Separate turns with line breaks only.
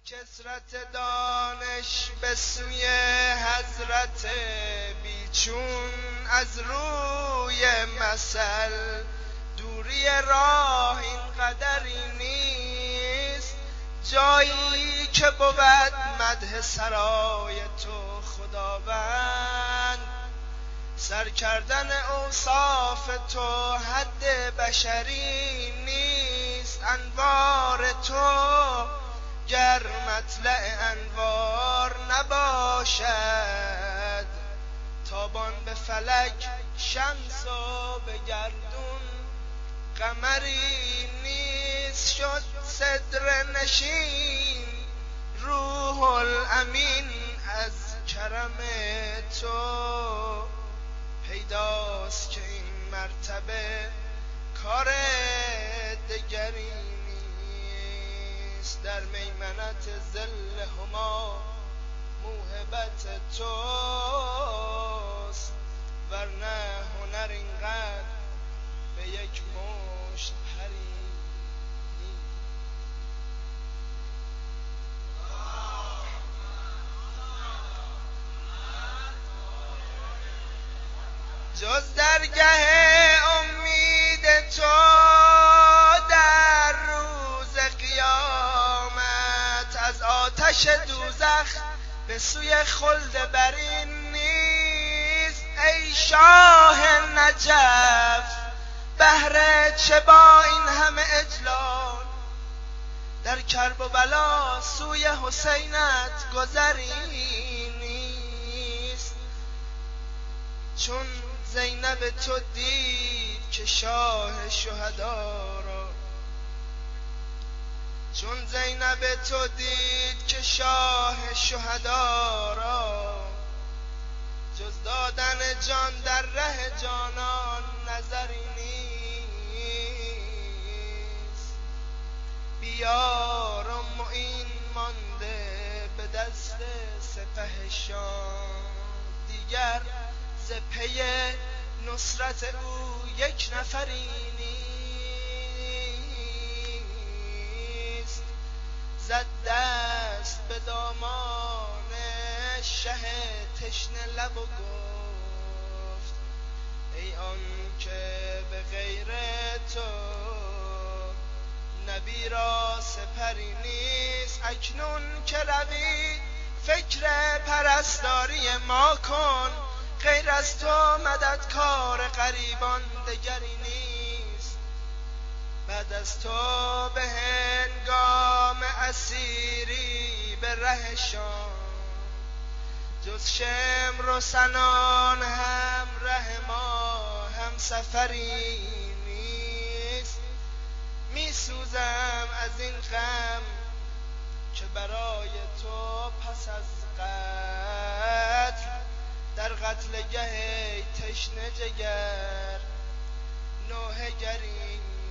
کثرت دانش به سوی حضرت بیچون، از روی مثل دوری راه اینقدری نیست. جایی که بود مدح سرای تو خداوند، سر کردن اوصاف تو حد بشری نیست. انوار تو گر مطلع انوار نباشد، تابان به فلک شمس و به گردون قمری نیست. شد صدر نشین روح الامین از کرم تو، پیداست که این مرتبه کار دگری نیست. در میمنت ظل هما موهبت توست، ورنه هنر اینقدر به یک مشت پری جز درگه امید تو در روز قیامت، از آتش دوزخ به سوی خلد برین نیست. ای شاه نجف بهر چه با این همه اجلال، در کرب و بلا سوی حسینت گذری نیست. چون زینب تو دید که شاه شهدا را، چون زینب تو دید که شاه شهدا را، جز دادن جان در ره جانان نظری نیست. بیار و معین مانده به دست سپه شام، دیگر ز پی نصرت او یک نفری نیست. زد دست به دامان شه تشنه لب و گفت ای آن که به غیر تو نبی را سپری نیست. اکنون که روی فکر پرستاری ما کن، غیر از تو مددکار غریبان دگری نیست. بعد از تو به هنگام اسیری به ره شام، جز شمر و سنان هم ره ما هم سفری نیست. می سوزم از این غم که برای تو پس از قتل، در قتل گه تشنه جگر نوحه گری